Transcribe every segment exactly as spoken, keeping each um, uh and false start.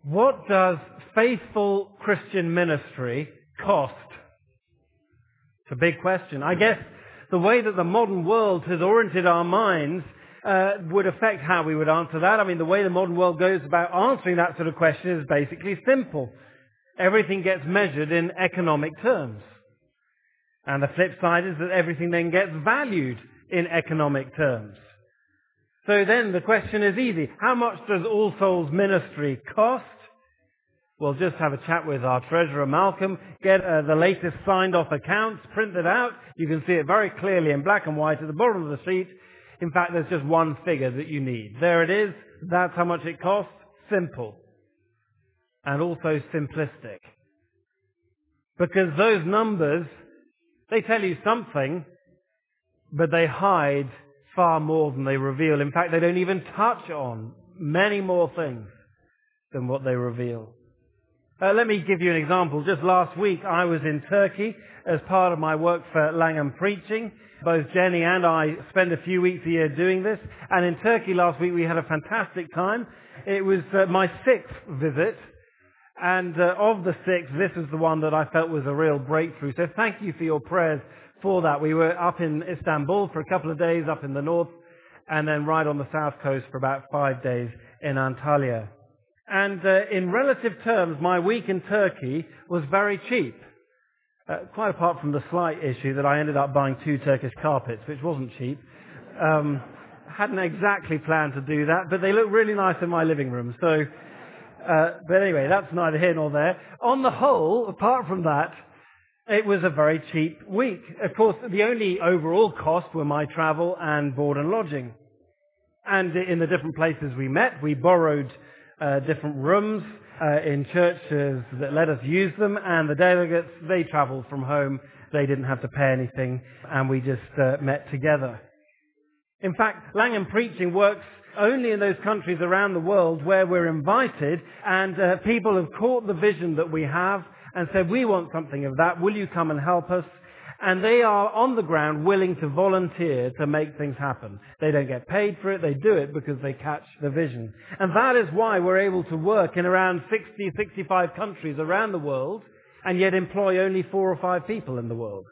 What does faithful Christian ministry cost? It's a big question. I guess the way that the modern world has oriented our minds uh, would affect how we would answer that. I mean, the way the modern world goes about answering that sort of question is basically simple. Everything gets measured in economic terms. And the flip side is that everything then gets valued in economic terms. So then the question is easy. How much does All Souls ministry cost? We'll just have a chat with our treasurer, Malcolm, get uh, the latest signed off accounts, print it out. You can see it very clearly in black and white at the bottom of the sheet. In fact, there's just one figure that you need. There it is. That's how much it costs. Simple. And also simplistic. Because those numbers, they tell you something, but they hide far more than they reveal. In fact, they don't even touch on many more things than what they reveal. Uh, let me give you an example. Just last week I was in Turkey as part of my work for Langham Preaching. Both Jenny and I spend a few weeks a year doing this. And in Turkey last week we had a fantastic time. It was uh, my sixth visit. And uh, of the six, this was the one that I felt was a real breakthrough. So thank you for your prayers for that. We were up in Istanbul for a couple of days up in the north, and then right on the south coast for about five days in Antalya. And uh, in relative terms, my week in Turkey was very cheap. Uh, quite apart from the slight issue that I ended up buying two Turkish carpets, which wasn't cheap. Um, hadn't exactly planned to do that, but they look really nice in my living room. So, uh, but anyway, that's neither here nor there. On the whole, apart from that, it was a very cheap week. Of course, the only overall cost were my travel and board and lodging. And in the different places we met, we borrowed uh, different rooms uh, in churches that let us use them, and the delegates, they traveled from home. They didn't have to pay anything, and we just uh, met together. In fact, Langham Preaching works only in those countries around the world where we're invited, and uh, people have caught the vision that we have and said, we want something of that. Will you come and help us? And they are on the ground willing to volunteer to make things happen. They don't get paid for it. They do it because they catch the vision. And that is why we're able to work in around sixty, sixty-five countries around the world and yet employ only four or five people in the world.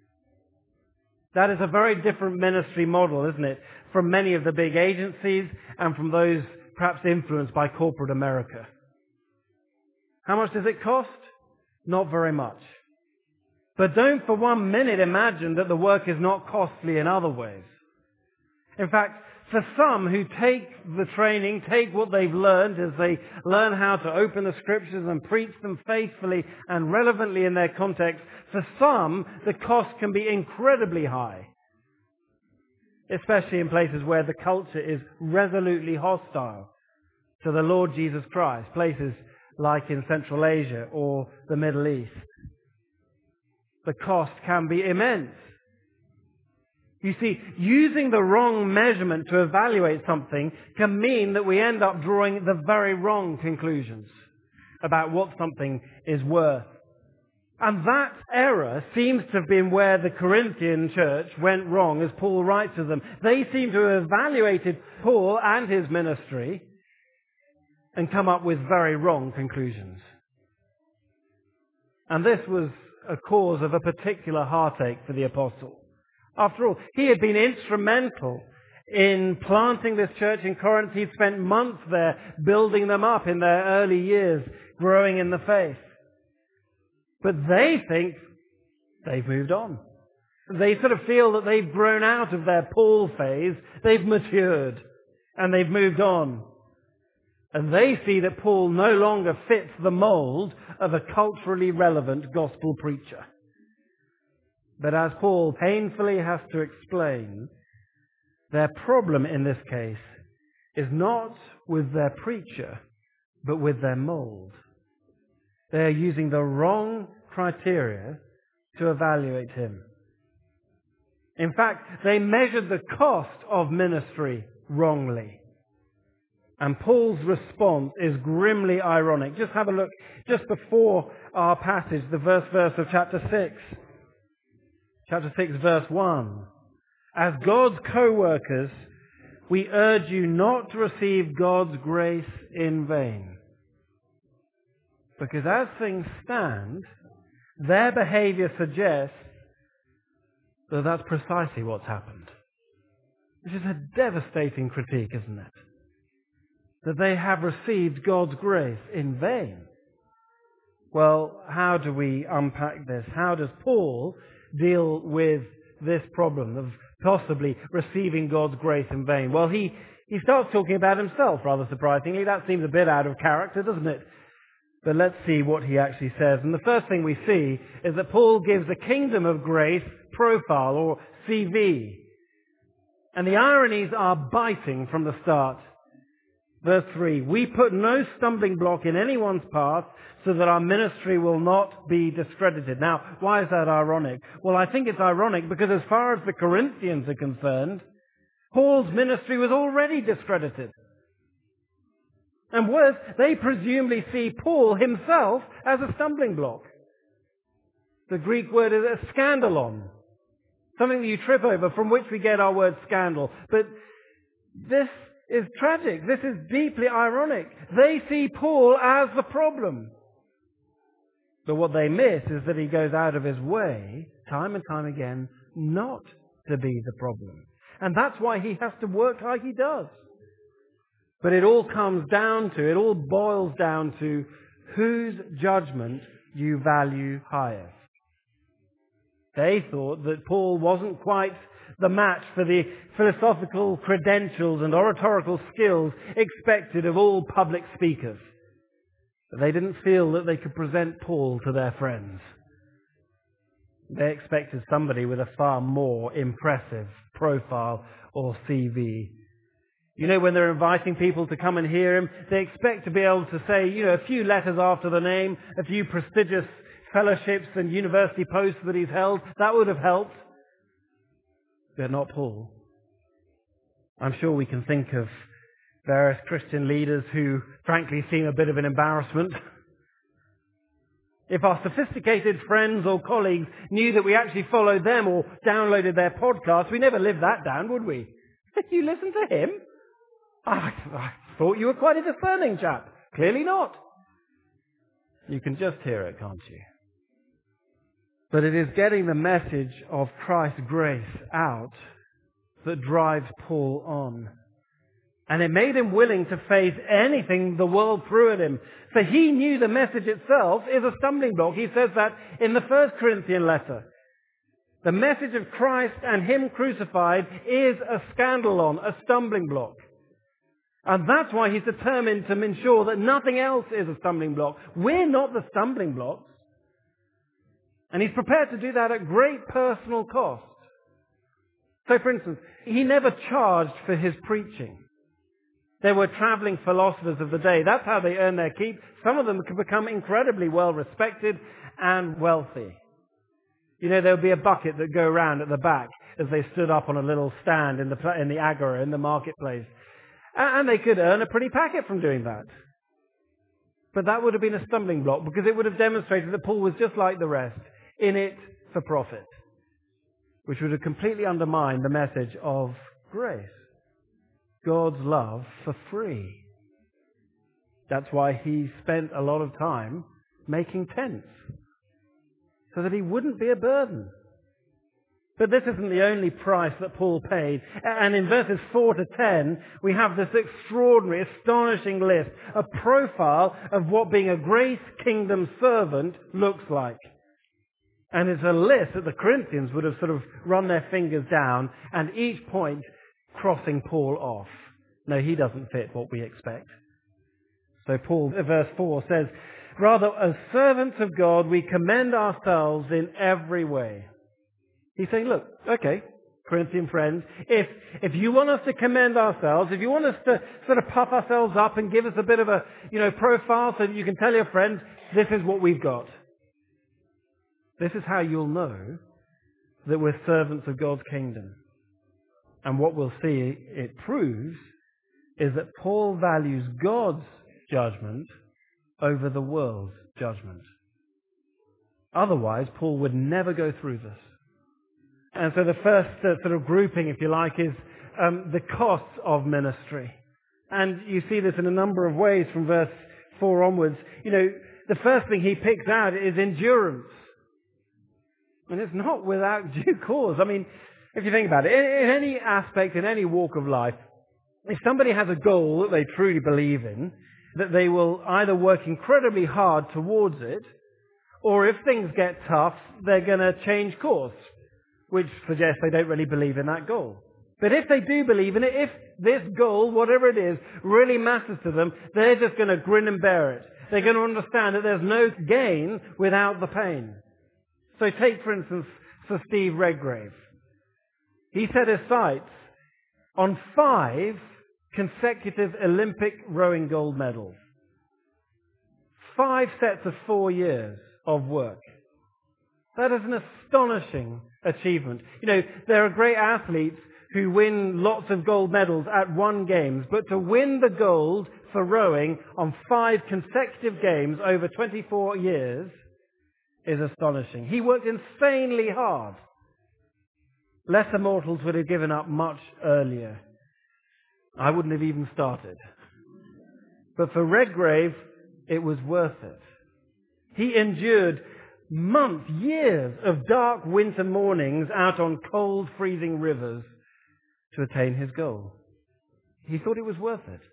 That is a very different ministry model, isn't it, from many of the big agencies and from those perhaps influenced by corporate America. How much does it cost? Not very much. But don't for one minute imagine that the work is not costly in other ways. In fact, for some who take the training, take what they've learned as they learn how to open the scriptures and preach them faithfully and relevantly in their context, for some the cost can be incredibly high. Especially in places where the culture is resolutely hostile to the Lord Jesus Christ, places like in Central Asia or the Middle East. The cost can be immense. You see, using the wrong measurement to evaluate something can mean that we end up drawing the very wrong conclusions about what something is worth. And that error seems to have been where the Corinthian church went wrong, as Paul writes to them. They seem to have evaluated Paul and his ministry and come up with very wrong conclusions. And this was a cause of a particular heartache for the apostle. After all, he had been instrumental in planting this church in Corinth. He'd spent months there building them up in their early years, growing in the faith. But they think they've moved on. They sort of feel that they've grown out of their Paul phase, they've matured, and they've moved on. And they see that Paul no longer fits the mold of a culturally relevant gospel preacher. But as Paul painfully has to explain, their problem in this case is not with their preacher, but with their mold. They are using the wrong criteria to evaluate him. In fact, they measured the cost of ministry wrongly. And Paul's response is grimly ironic. Just have a look just before our passage, the first verse of chapter six. Chapter six, verse one. As God's co-workers, we urge you not to receive God's grace in vain. Because as things stand, their behavior suggests that that's precisely what's happened. Which is a devastating critique, isn't it? That they have received God's grace in vain. Well, how do we unpack this? How does Paul deal with this problem of possibly receiving God's grace in vain? Well, he, he starts talking about himself, rather surprisingly. That seems a bit out of character, doesn't it? But let's see what he actually says. And the first thing we see is that Paul gives a kingdom of grace profile, or C V. And the ironies are biting from the start. Verse three, we put no stumbling block in anyone's path so that our ministry will not be discredited. Now, why is that ironic? Well, I think it's ironic because as far as the Corinthians are concerned, Paul's ministry was already discredited. And worse, they presumably see Paul himself as a stumbling block. The Greek word is a scandalon. Something that you trip over, from which we get our word scandal. But this is tragic. This is deeply ironic. They see Paul as the problem. But what they miss is that he goes out of his way, time and time again, not to be the problem. And that's why he has to work like he does. But it all comes down to, it all boils down to, whose judgment you value highest. They thought that Paul wasn't quite the match for the philosophical credentials and oratorical skills expected of all public speakers. But they didn't feel that they could present Paul to their friends. They expected somebody with a far more impressive profile or C V. You know, when they're inviting people to come and hear him, they expect to be able to say, you know, a few letters after the name, a few prestigious fellowships and university posts that he's held. That would have helped. But not Paul. I'm sure we can think of various Christian leaders who frankly seem a bit of an embarrassment. If our sophisticated friends or colleagues knew that we actually followed them or downloaded their podcasts, we never lived that down, would we? You listen to him? I, I thought you were quite a discerning chap. Clearly not. You can just hear it, can't you? But it is getting the message of Christ's grace out that drives Paul on. And it made him willing to face anything the world threw at him. For he knew the message itself is a stumbling block. He says that in the first Corinthian letter. The message of Christ and Him crucified is a scandalon, a stumbling block. And that's why he's determined to ensure that nothing else is a stumbling block. We're not the stumbling blocks. And he's prepared to do that at great personal cost. So, for instance, he never charged for his preaching. There were traveling philosophers of the day. That's how they earn their keep. Some of them could become incredibly well respected and wealthy. You know, there would be a bucket that go around at the back as they stood up on a little stand in the in the agora, in the marketplace. And they could earn a pretty packet from doing that. But that would have been a stumbling block because it would have demonstrated that Paul was just like the rest, in it for profit, which would have completely undermined the message of grace. God's love for free. That's why he spent a lot of time making tents, so that he wouldn't be a burden. But this isn't the only price that Paul paid. And in verses four to ten, we have this extraordinary, astonishing list, a profile of what being a grace kingdom servant looks like. And it's a list that the Corinthians would have sort of run their fingers down, and each point crossing Paul off. No, he doesn't fit what we expect. So Paul, verse four says, rather, as servants of God, we commend ourselves in every way. He's saying, look, okay, Corinthian friends, if if you want us to commend ourselves, if you want us to sort of puff ourselves up and give us a bit of a, you know, profile so that you can tell your friends, this is what we've got. This is how you'll know that we're servants of God's kingdom. And what we'll see it proves is that Paul values God's judgment over the world's judgment. Otherwise, Paul would never go through this. And so the first uh, sort of grouping, if you like, is um, the costs of ministry. And you see this in a number of ways from verse four onwards. You know, the first thing he picks out is endurance. And it's not without due cause. I mean, if you think about it, in, in any aspect, in any walk of life, if somebody has a goal that they truly believe in, that they will either work incredibly hard towards it, or if things get tough, they're going to change course, which suggests they don't really believe in that goal. But if they do believe in it, if this goal, whatever it is, really matters to them, they're just going to grin and bear it. They're going to understand that there's no gain without the pain. So take, for instance, Sir Steve Redgrave. He set his sights on five consecutive Olympic rowing gold medals. Five sets of four years of work. That is an astonishing achievement. You know, there are great athletes who win lots of gold medals at one games, but to win the gold for rowing on five consecutive games over twenty-four years is astonishing. He worked insanely hard. Lesser mortals would have given up much earlier. I wouldn't have even started. But for Redgrave, it was worth it. He endured months, years of dark winter mornings out on cold, freezing rivers to attain his goal. He thought it was worth it.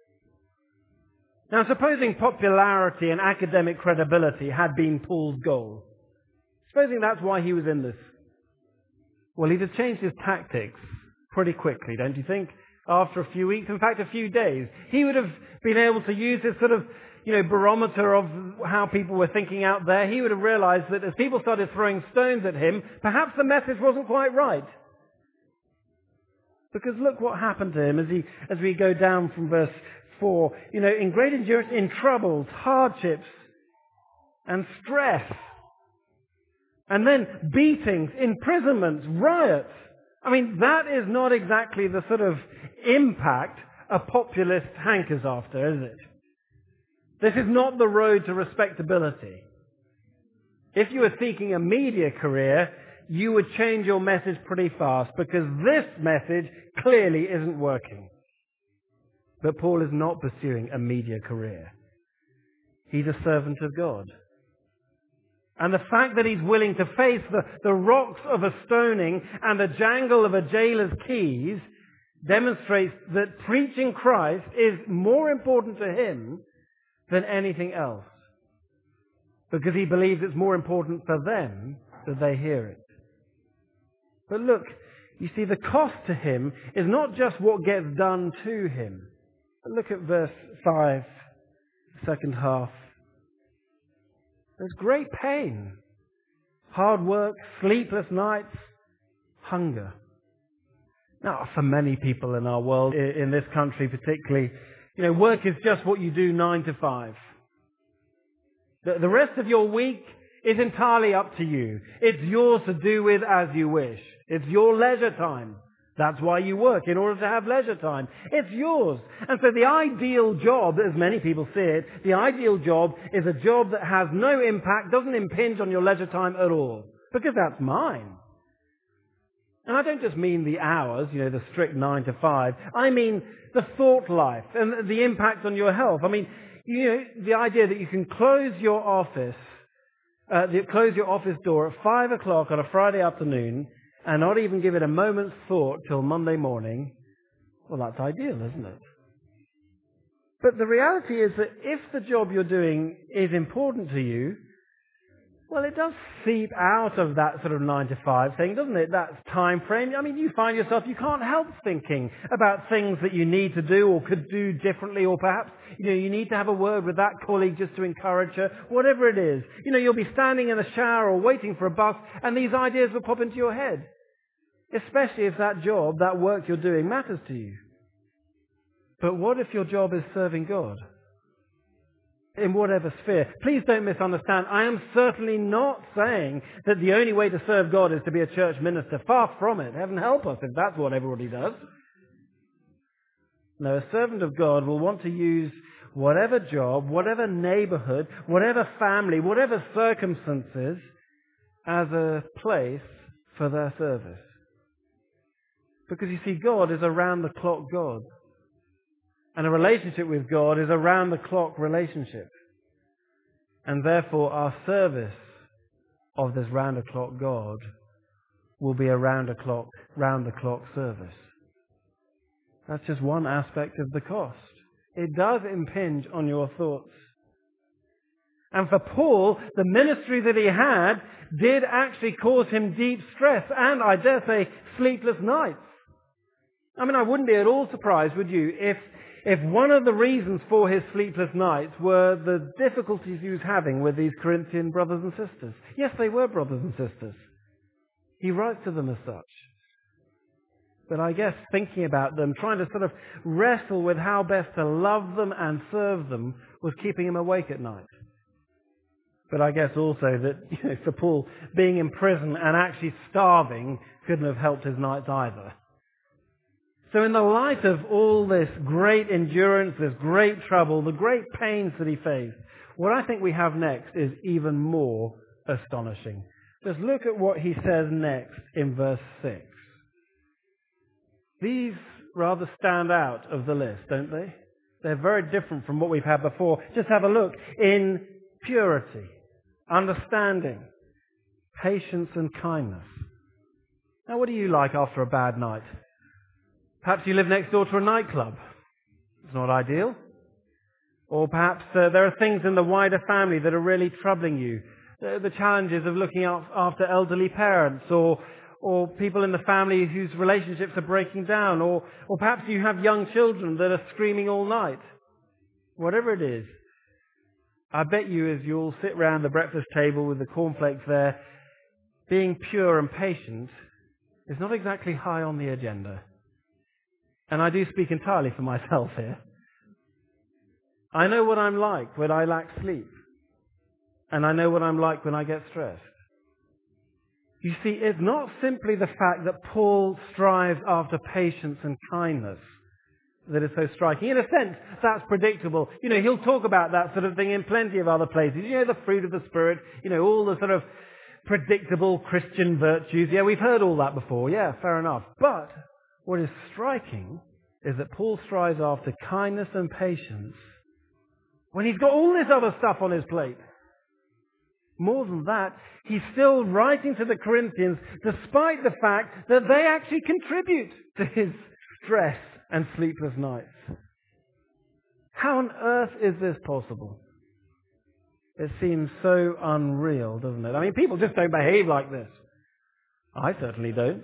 Now, supposing popularity and academic credibility had been Paul's goal, supposing that's why he was in this, well, he'd have changed his tactics pretty quickly, don't you think? After a few weeks, in fact, a few days. He would have been able to use this sort of, you know, barometer of how people were thinking out there. He would have realized that as people started throwing stones at him, perhaps the message wasn't quite right. Because look what happened to him as he, as we go down from verse four. You know, in great endurance, in troubles, hardships, and stress. And then beatings, imprisonments, riots. I mean, that is not exactly the sort of impact a populist hankers after, is it? This is not the road to respectability. If you were seeking a media career, you would change your message pretty fast because this message clearly isn't working. But Paul is not pursuing a media career. He's a servant of God. And the fact that he's willing to face the, the rocks of a stoning and the jangle of a jailer's keys demonstrates that preaching Christ is more important to him than anything else. Because he believes it's more important for them that they hear it. But look, you see, the cost to him is not just what gets done to him. But look at verse five, second half. There's great pain, hard work, sleepless nights, hunger. Now, for many people in our world, in this country particularly, you know, work is just what you do nine to five. The, the rest of your week is entirely up to you. It's yours to do with as you wish. It's your leisure time. That's why you work, in order to have leisure time. It's yours. And so the ideal job, as many people see it, the ideal job is a job that has no impact, doesn't impinge on your leisure time at all. Because that's mine. And I don't just mean the hours, you know, the strict nine to five. I mean the thought life and the impact on your health. I mean, you know, the idea that you can close your office, uh, the, close your office door at five o'clock on a Friday afternoon and not even give it a moment's thought till Monday morning, well, that's ideal, isn't it? But the reality is that if the job you're doing is important to you, well, it does seep out of that sort of nine to five thing, doesn't it? That time frame. I mean, you find yourself, you can't help thinking about things that you need to do or could do differently, or perhaps, you know, you need to have a word with that colleague just to encourage her, whatever it is. You know, you'll be standing in the shower or waiting for a bus and these ideas will pop into your head. Especially if that job, that work you're doing matters to you. But what if your job is serving God? In whatever sphere. Please don't misunderstand. I am certainly not saying that the only way to serve God is to be a church minister. Far from it. Heaven help us if that's what everybody does. No, a servant of God will want to use whatever job, whatever neighborhood, whatever family, whatever circumstances as a place for their service. Because you see, God is a round-the-clock God. And a relationship with God is a round-the-clock relationship. And therefore our service of this round-the-clock God will be a round-the-clock, round-the-clock service. That's just one aspect of the cost. It does impinge on your thoughts. And for Paul, the ministry that he had did actually cause him deep stress and, I dare say, sleepless nights. I mean, I wouldn't be at all surprised, would you, if if one of the reasons for his sleepless nights were the difficulties he was having with these Corinthian brothers and sisters. Yes, they were brothers and sisters. He writes to them as such. But I guess thinking about them, trying to sort of wrestle with how best to love them and serve them, was keeping him awake at night. But I guess also that, you know, for Paul, being in prison and actually starving couldn't have helped his nights either. So in the light of all this great endurance, this great trouble, the great pains that he faced, what I think we have next is even more astonishing. Just look at what he says next in verse six. These rather stand out of the list, don't they? They're very different from what we've had before. Just have a look. In purity, understanding, patience and kindness. Now, what do you like after a bad night? Perhaps you live next door to a nightclub. It's not ideal. Or perhaps uh, there are things in the wider family that are really troubling you. The, the challenges of looking out after elderly parents, or or people in the family whose relationships are breaking down, or, or perhaps you have young children that are screaming all night. Whatever it is, I bet you as you all sit round the breakfast table with the cornflakes there, being pure and patient is not exactly high on the agenda. And I do speak entirely for myself here. I know what I'm like when I lack sleep. And I know what I'm like when I get stressed. You see, it's not simply the fact that Paul strives after patience and kindness that is so striking. In a sense, that's predictable. You know, he'll talk about that sort of thing in plenty of other places. You know, the fruit of the Spirit, you know, all the sort of predictable Christian virtues. Yeah, we've heard all that before. Yeah, fair enough. But what is striking is that Paul strives after kindness and patience when he's got all this other stuff on his plate. More than that, he's still writing to the Corinthians despite the fact that they actually contribute to his stress and sleepless nights. How on earth is this possible? It seems so unreal, doesn't it? I mean, people just don't behave like this. I certainly don't,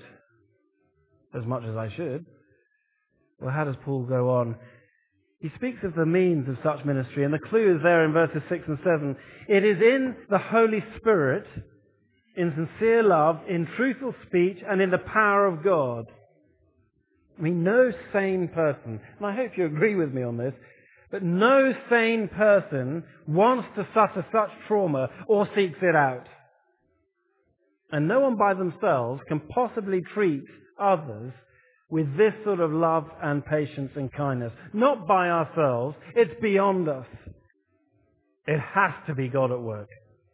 as much as I should. Well, how does Paul go on? He speaks of the means of such ministry, and the clue is there in verses six and seven. It is in the Holy Spirit, in sincere love, in truthful speech, and in the power of God. I mean, no sane person, and I hope you agree with me on this, but no sane person wants to suffer such trauma or seeks it out. And no one by themselves can possibly treat others with this sort of love and patience and kindness. Not by ourselves. It's beyond us. It has to be God at work.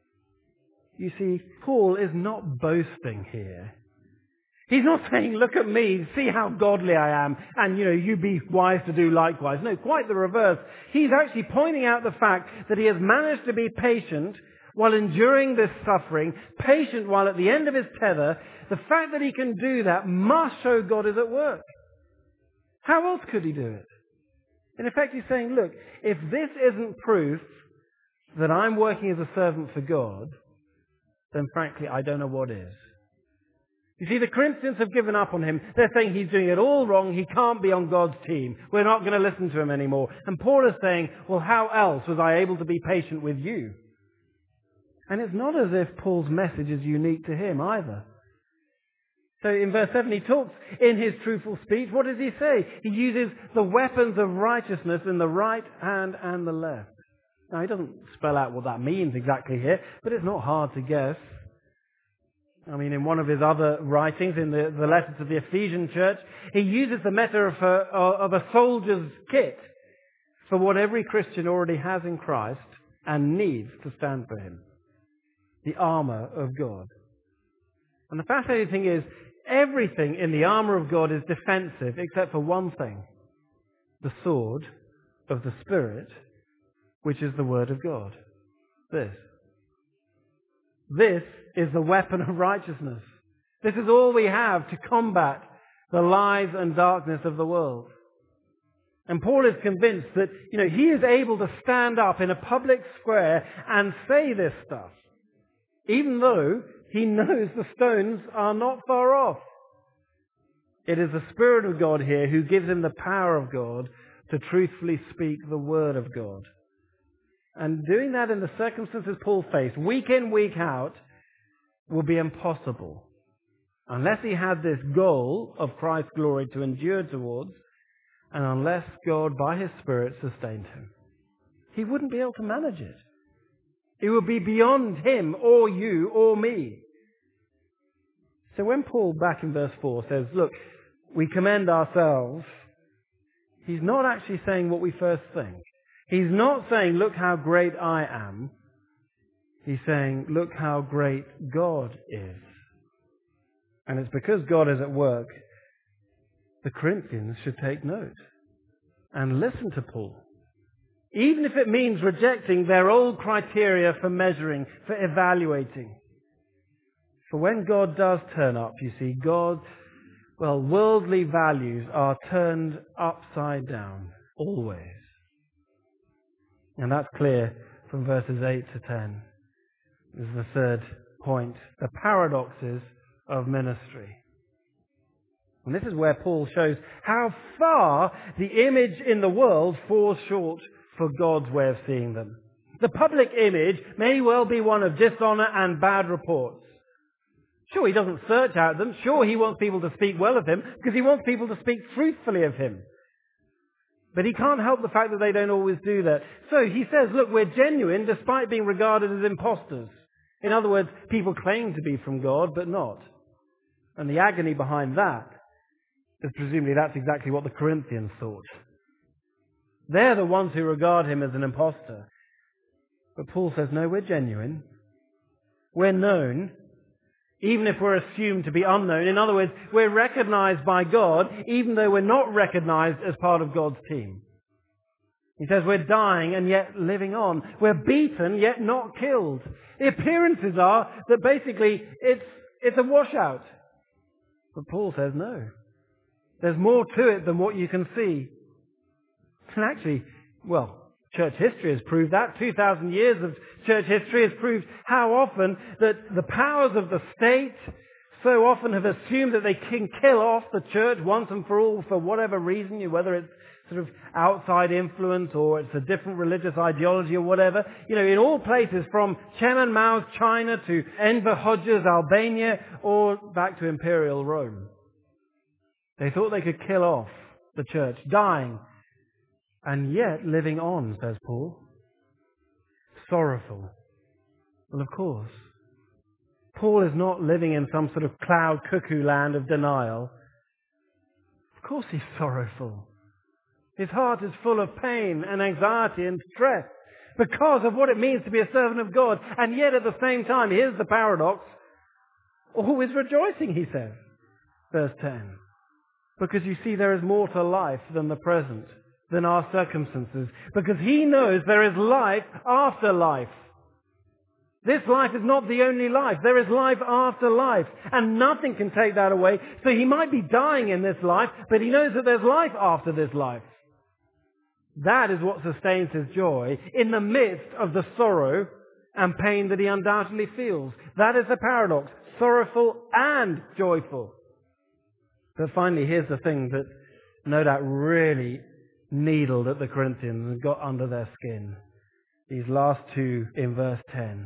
You see, Paul is not boasting here. He's not saying, look at me, see how godly I am, and, you know, you be wise to do likewise. No, quite the reverse. He's actually pointing out the fact that he has managed to be patient while enduring this suffering, patient while at the end of his tether. The fact that he can do that must show God is at work. How else could he do it? In effect, he's saying, look, if this isn't proof that I'm working as a servant for God, then frankly, I don't know what is. You see, the Corinthians have given up on him. They're saying he's doing it all wrong. He can't be on God's team. We're not going to listen to him anymore. And Paul is saying, well, how else was I able to be patient with you? And it's not as if Paul's message is unique to him either. So in verse seven, he talks in his truthful speech. What does he say? He uses the weapons of righteousness in the right hand and the left. Now, he doesn't spell out what that means exactly here, but it's not hard to guess. I mean, in one of his other writings, in the, the letter to the Ephesian church, he uses the metaphor of a soldier's kit for what every Christian already has in Christ and needs to stand for him. The armour of God. And the fascinating thing is, everything in the armour of God is defensive except for one thing. The sword of the Spirit, which is the Word of God. This. This is the weapon of righteousness. This is all we have to combat the lies and darkness of the world. And Paul is convinced that, you know, he is able to stand up in a public square and say this stuff, even though he knows the stones are not far off. It is the Spirit of God here who gives him the power of God to truthfully speak the Word of God. And doing that in the circumstances Paul faced, week in, week out, will be impossible. Unless he had this goal of Christ's glory to endure towards, and unless God, by His Spirit, sustained him. He wouldn't be able to manage it. It would be beyond him, or you, or me. So when Paul, back in verse four, says, look, we commend ourselves, he's not actually saying what we first think. He's not saying, look how great I am. He's saying, look how great God is. And it's because God is at work, the Corinthians should take note and listen to Paul. Even if it means rejecting their old criteria for measuring, for evaluating. For when God does turn up, you see, God, well, worldly values are turned upside down, always. And that's clear from verses eight to ten. This is the third point. The paradoxes of ministry. And this is where Paul shows how far the image in the world falls short for God's way of seeing them. The public image may well be one of dishonor and bad reports. Sure, he doesn't search out them. Sure, he wants people to speak well of him because he wants people to speak truthfully of him. But he can't help the fact that they don't always do that. So he says, look, we're genuine despite being regarded as imposters. In other words, people claim to be from God, but not. And the agony behind that is presumably that's exactly what the Corinthians thought. They're the ones who regard him as an impostor. But Paul says, no, we're genuine. We're known, even if we're assumed to be unknown. In other words, we're recognized by God, even though we're not recognized as part of God's team. He says we're dying and yet living on. We're beaten yet not killed. The appearances are that basically it's, it's a washout. But Paul says no. There's more to it than what you can see. And actually, well, church history has proved that. two thousand years of church history has proved how often that the powers of the state so often have assumed that they can kill off the church once and for all for whatever reason, whether it's sort of outside influence or it's a different religious ideology or whatever. You know, in all places from Chairman Mao's China to Enver Hoxha's Albania or back to Imperial Rome. They thought they could kill off the church, dying and yet living on, says Paul. Sorrowful. Well, of course. Paul is not living in some sort of cloud cuckoo land of denial. Of course he's sorrowful. His heart is full of pain and anxiety and stress because of what it means to be a servant of God. And yet at the same time, here's the paradox, always rejoicing, he says. Verse ten. Because you see, there is more to life than the present, than our circumstances. Because he knows there is life after life. This life is not the only life. There is life after life. And nothing can take that away. So he might be dying in this life, but he knows that there's life after this life. That is what sustains his joy in the midst of the sorrow and pain that he undoubtedly feels. That is the paradox. Sorrowful and joyful. But finally, here's the thing that no doubt really needled at the Corinthians and got under their skin. These last two in verse ten.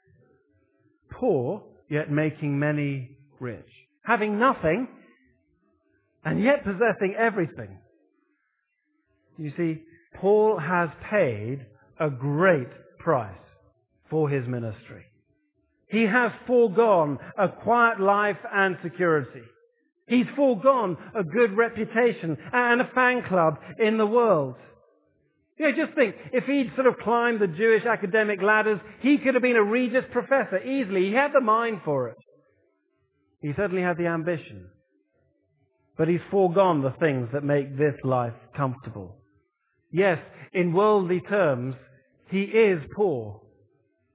Poor, yet making many rich. Having nothing, and yet possessing everything. You see, Paul has paid a great price for his ministry. He has foregone a quiet life and security. He's foregone a good reputation and a fan club in the world. You know, just think, if he'd sort of climbed the Jewish academic ladders, he could have been a Regius professor easily. He had the mind for it. He certainly had the ambition. But he's foregone the things that make this life comfortable. Yes, in worldly terms, he is poor.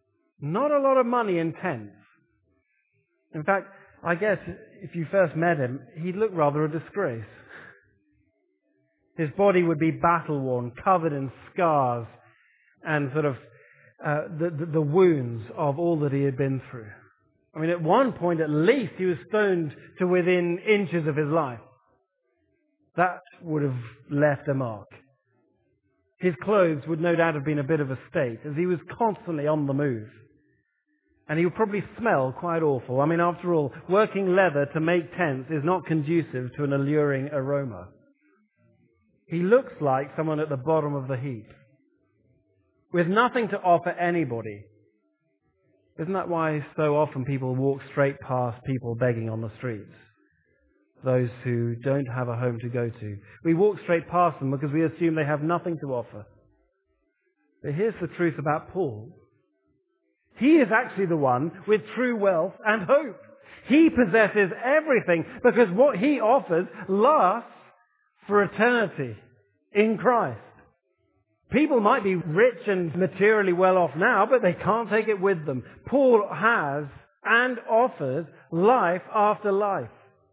Not a lot of money in tents. In fact, I guess if you first met him, he'd look rather a disgrace. His body would be battle-worn, covered in scars and sort of uh, the, the, the wounds of all that he had been through. I mean, at one point at least, he was stoned to within inches of his life. That would have left a mark. His clothes would no doubt have been a bit of a state, as he was constantly on the move. And he would probably smell quite awful. I mean, after all, working leather to make tents is not conducive to an alluring aroma. He looks like someone at the bottom of the heap, with nothing to offer anybody. Isn't that why so often people walk straight past people begging on the streets? Those who don't have a home to go to. We walk straight past them because we assume they have nothing to offer. But here's the truth about Paul. He is actually the one with true wealth and hope. He possesses everything because what he offers lasts for eternity in Christ. People might be rich and materially well off now, but they can't take it with them. Paul has and offers life after life.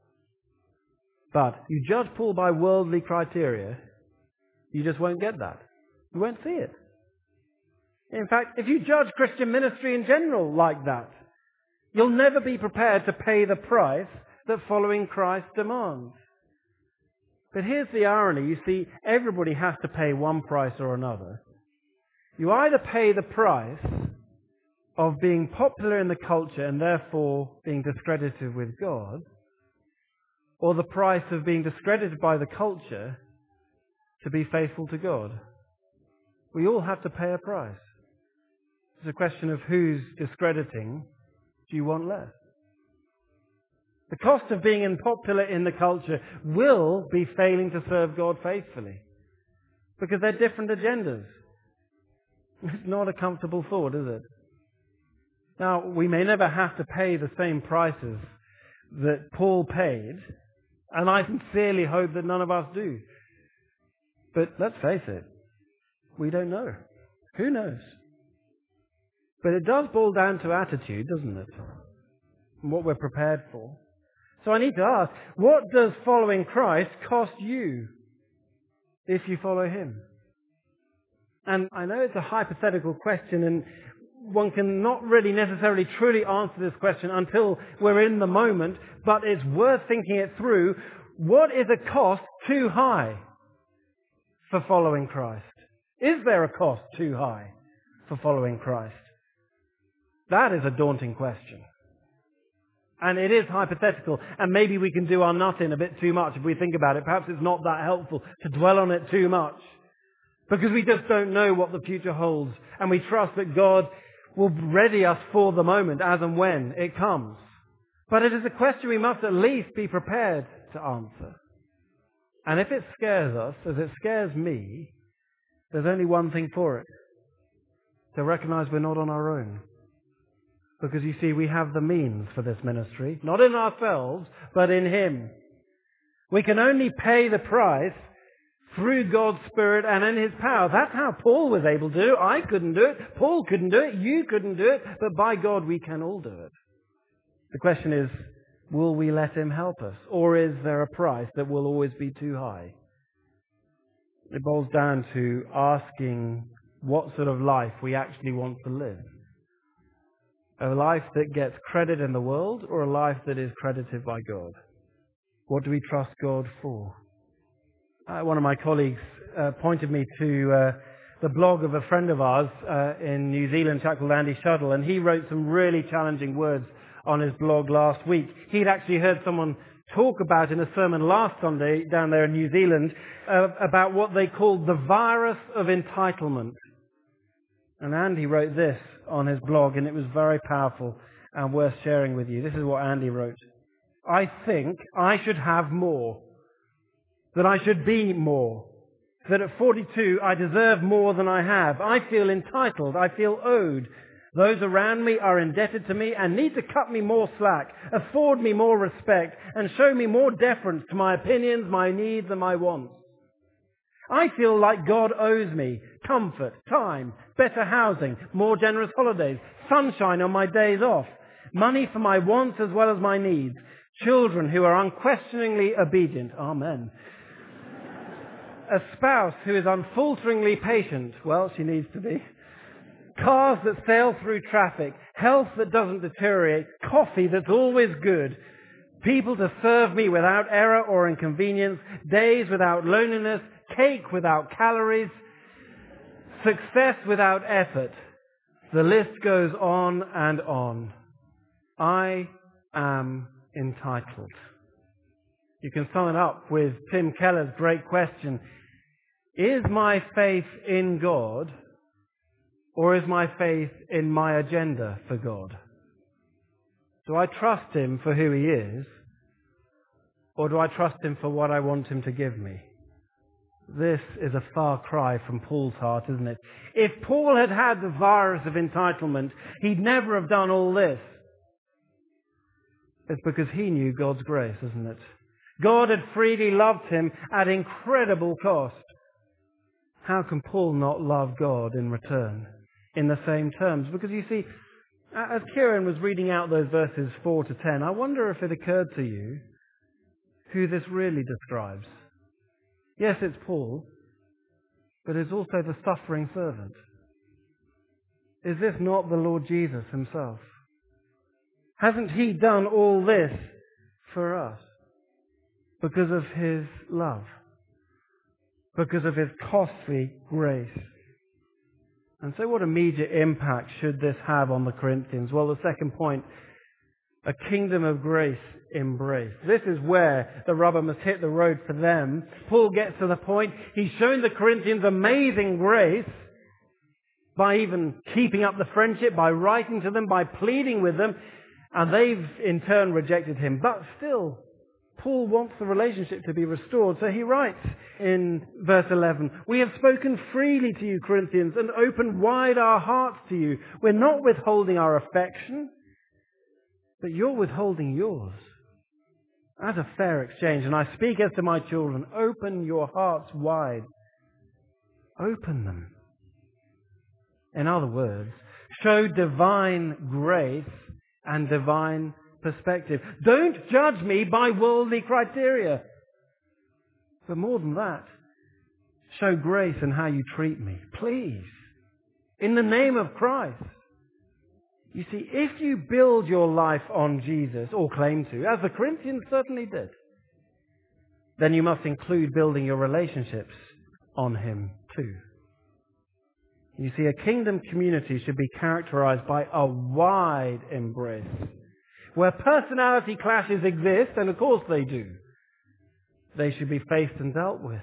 But you judge Paul by worldly criteria, you just won't get that. You won't see it. In fact, if you judge Christian ministry in general like that, you'll never be prepared to pay the price that following Christ demands. But here's the irony. You see, everybody has to pay one price or another. You either pay the price of being popular in the culture and therefore being discredited with God, or the price of being discredited by the culture to be faithful to God. We all have to pay a price. It's a question of whose discrediting do you want less. The cost of being unpopular in the culture will be failing to serve God faithfully, because they're different agendas. It's not a comfortable thought, is it? Now, we may never have to pay the same prices that Paul paid, and I sincerely hope that none of us do. But let's face it, we don't know. Who knows? But it does boil down to attitude, doesn't it? And what we're prepared for. So I need to ask, what does following Christ cost you if you follow him? And I know it's a hypothetical question, and one can not really necessarily truly answer this question until we're in the moment, but it's worth thinking it through. What is a cost too high for following Christ? Is there a cost too high for following Christ? That is a daunting question. And it is hypothetical, and maybe we can do our nut in a bit too much if we think about it. Perhaps it's not that helpful to dwell on it too much, because we just don't know what the future holds, and we trust that God will ready us for the moment as and when it comes. But it is a question we must at least be prepared to answer. And if it scares us, as it scares me, there's only one thing for it: to recognize we're not on our own. Because you see, we have the means for this ministry, not in ourselves, but in him. We can only pay the price through God's Spirit and in his power. That's how Paul was able to do it. I couldn't do it. Paul couldn't do it. You couldn't do it. But by God, we can all do it. The question is, will we let him help us? Or is there a price that will always be too high? It boils down to asking what sort of life we actually want to live. A life that gets credit in the world, or a life that is credited by God? What do we trust God for? Uh, one of my colleagues uh, pointed me to uh, the blog of a friend of ours uh, in New Zealand, chap called Andy Shuttle, and he wrote some really challenging words on his blog last week. He'd actually heard someone talk about in a sermon last Sunday down there in New Zealand uh, about what they called the virus of entitlement. And Andy wrote this on his blog, and it was very powerful and worth sharing with you. This is what Andy wrote. I think I should have more, that I should be more, that at forty-two I deserve more than I have. I feel entitled, I feel owed. Those around me are indebted to me and need to cut me more slack, afford me more respect, and show me more deference to my opinions, my needs, and my wants. I feel like God owes me comfort, time, better housing, more generous holidays, sunshine on my days off, money for my wants as well as my needs, children who are unquestioningly obedient. Amen. A spouse who is unfalteringly patient. Well, she needs to be. Cars that sail through traffic, health that doesn't deteriorate, coffee that's always good, people to serve me without error or inconvenience, days without loneliness, cake without calories, success without effort. The list goes on and on. I am entitled. You can sum it up with Tim Keller's great question. Is my faith in God, or is my faith in my agenda for God? Do I trust Him for who He is, or do I trust Him for what I want Him to give me? This is a far cry from Paul's heart, isn't it? If Paul had had the virus of entitlement, he'd never have done all this. It's because he knew God's grace, isn't it? God had freely loved him at incredible cost. How can Paul not love God in return in the same terms? Because you see, as Kieran was reading out those verses four to ten, I wonder if it occurred to you who this really describes. Yes, it's Paul, but it's also the suffering servant. Is this not the Lord Jesus himself? Hasn't he done all this for us because of his love, because of his costly grace? And so what immediate impact should this have on the Corinthians? Well, the second point, a kingdom of grace embrace. This is where the rubber must hit the road for them. Paul gets to the point. He's shown the Corinthians amazing grace by even keeping up the friendship, by writing to them, by pleading with them, and they've in turn rejected him. But still, Paul wants the relationship to be restored. So he writes in verse eleven, "We have spoken freely to you, Corinthians, and opened wide our hearts to you. We're not withholding our affection, but you're withholding yours as a fair exchange. And I speak as to my children, open your hearts wide." Open them. In other words, show divine grace and divine perspective. Don't judge me by worldly criteria. But more than that, show grace in how you treat me. Please. In the name of Christ. You see, if you build your life on Jesus, or claim to, as the Corinthians certainly did, then you must include building your relationships on Him too. You see, a kingdom community should be characterized by a wide embrace, where personality clashes exist, and of course they do. They should be faced and dealt with.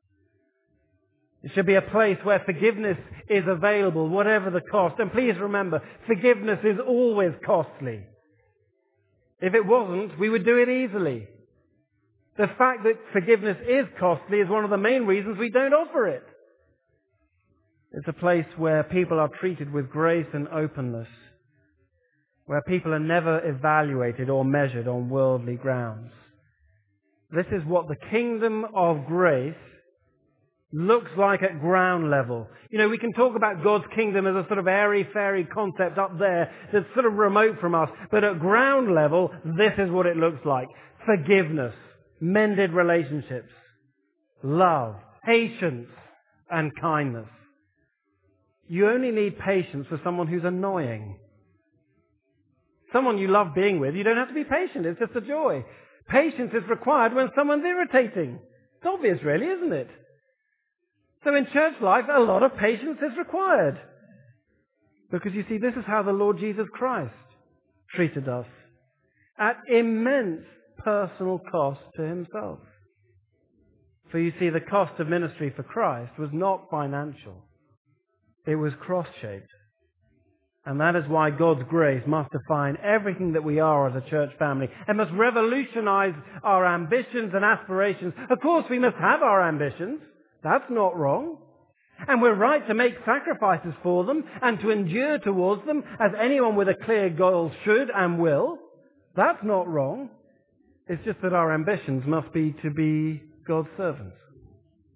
It should be a place where forgiveness is available, whatever the cost. And please remember, forgiveness is always costly. If it wasn't, we would do it easily. The fact that forgiveness is costly is one of the main reasons we don't offer it. It's a place where people are treated with grace and openness, where people are never evaluated or measured on worldly grounds. This is what the kingdom of grace looks like at ground level. You know, we can talk about God's kingdom as a sort of airy-fairy concept up there that's sort of remote from us. But at ground level, this is what it looks like. Forgiveness, mended relationships, love, patience, and kindness. You only need patience for someone who's annoying. Someone you love being with, you don't have to be patient. It's just a joy. Patience is required when someone's irritating. It's obvious, really, isn't it? So in church life, a lot of patience is required. Because you see, this is how the Lord Jesus Christ treated us. At immense personal cost to himself. For you see, the cost of ministry for Christ was not financial. It was cross-shaped. And that is why God's grace must define everything that we are as a church family and must revolutionize our ambitions and aspirations. Of course, we must have our ambitions. That's not wrong. And we're right to make sacrifices for them and to endure towards them as anyone with a clear goal should and will. That's not wrong. It's just that our ambitions must be to be God's servants,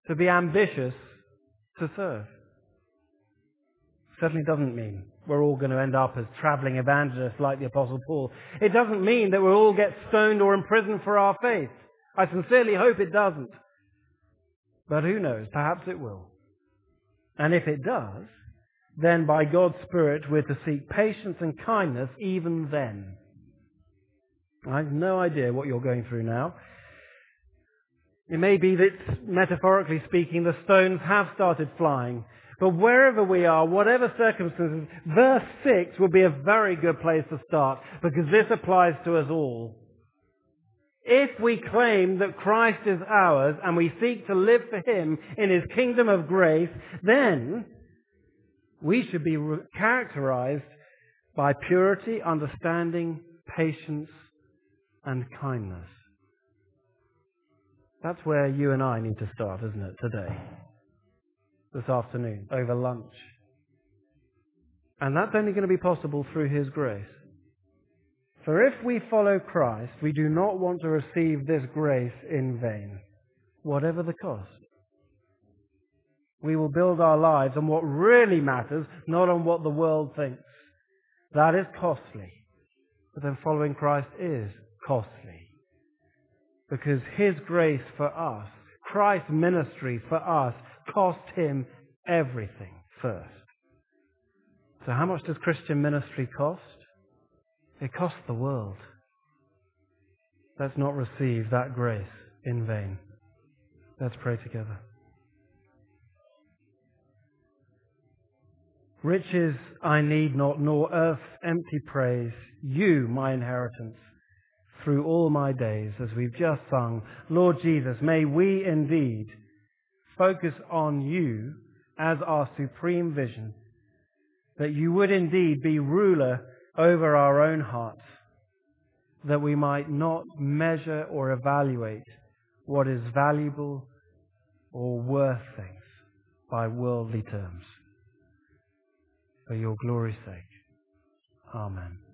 to be ambitious to serve. Certainly doesn't mean we're all going to end up as traveling evangelists like the Apostle Paul. It doesn't mean that we'll all get stoned or imprisoned for our faith. I sincerely hope it doesn't. But who knows? Perhaps it will. And if it does, then by God's Spirit we're to seek patience and kindness even then. I have no idea what you're going through now. It may be that, metaphorically speaking, the stones have started flying. But wherever we are, whatever circumstances, verse six would be a very good place to start, because this applies to us all. If we claim that Christ is ours and we seek to live for Him in His kingdom of grace, then we should be characterized by purity, understanding, patience, and kindness. That's where you and I need to start, isn't it, today? This afternoon, over lunch. And that's only going to be possible through His grace. For if we follow Christ, we do not want to receive this grace in vain, whatever the cost. We will build our lives on what really matters, not on what the world thinks. That is costly. But then following Christ is costly. Because His grace for us, Christ's ministry for us, cost Him everything first. So how much does Christian ministry cost? It costs the world. Let's not receive that grace in vain. Let's pray together. Riches I need not, nor earth's empty praise. You, my inheritance, through all my days, as we've just sung. Lord Jesus, may we indeed focus on You as our supreme vision, that You would indeed be ruler over our own hearts, that we might not measure or evaluate what is valuable or worth things by worldly terms. For Your glory's sake. Amen.